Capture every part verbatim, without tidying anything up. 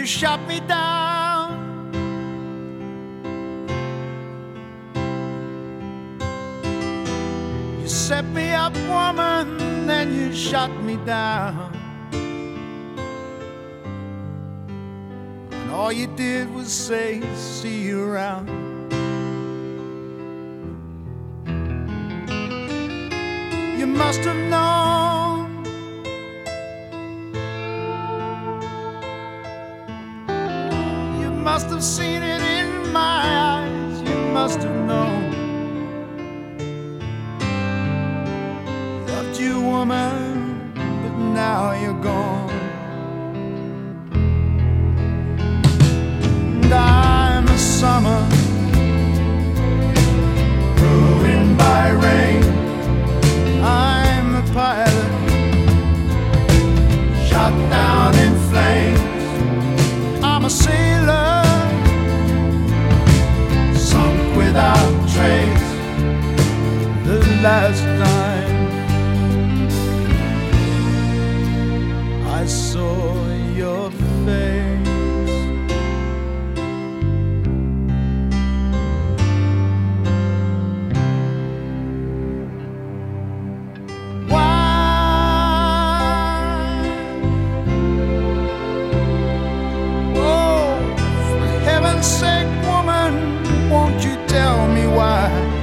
shot me down. You set me up, woman, then you shot me down. And all you did was say, see you around. You must have known You must have seen it in my eyes. You must have known. Loved you, woman, but now you're gone. And I'm a summer ruined by rain. I'm a pilot shot down in flames. I'm a sailor sunk without trace. The last time I saw your face, sake, woman, won't you tell me why?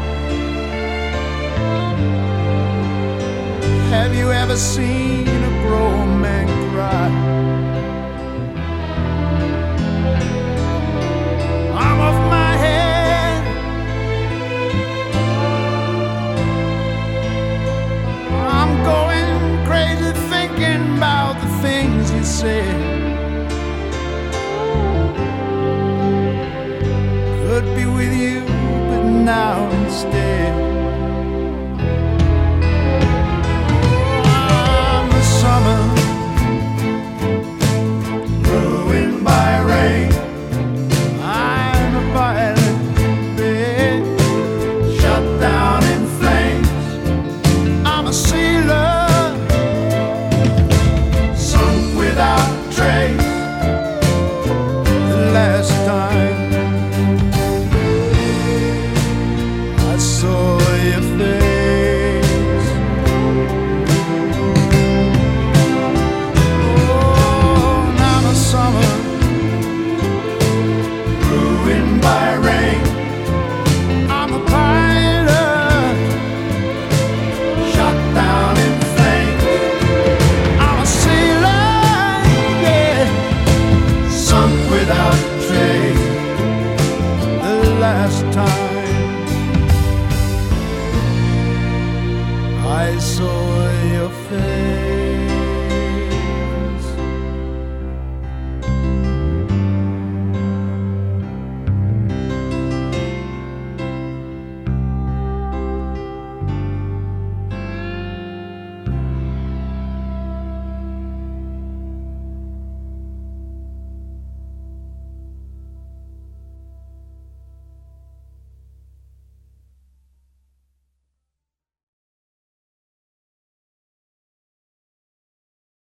Have you ever seen a grown man cry? I'm off my head. I'm going crazy thinking about the things you said. Could be with you, but now instead I'm the summer ruined by rain. I'm a pilot, babe, shut down in flames. I'm a sailor sunk without trace. The last time I saw your face, oh, and I'm a summer ruined by rain. I'm a pilot shot down in flames. I'm a sailor, yeah, sunk without trace. The last time